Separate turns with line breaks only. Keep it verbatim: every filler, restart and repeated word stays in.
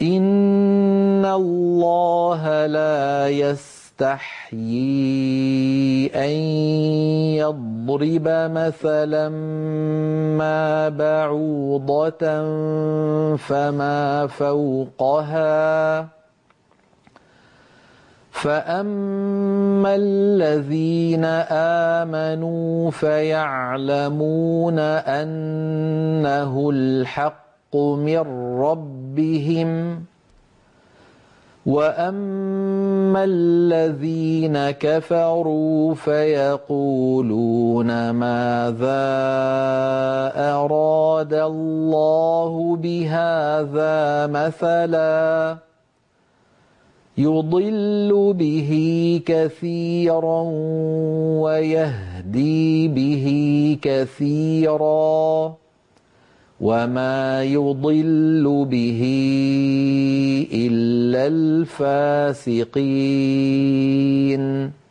إن الله لا يستحيي أن يضرب مثلا ما بعوضة فما فوقها فأما الذين آمنوا فيعلمون أنه الحق من ربهم وأما الذين كفروا فيقولون ماذا أراد الله بهذا مثلا يضل به كثيرا ويهدي به كثيرا وما يضل به إلا الفاسقين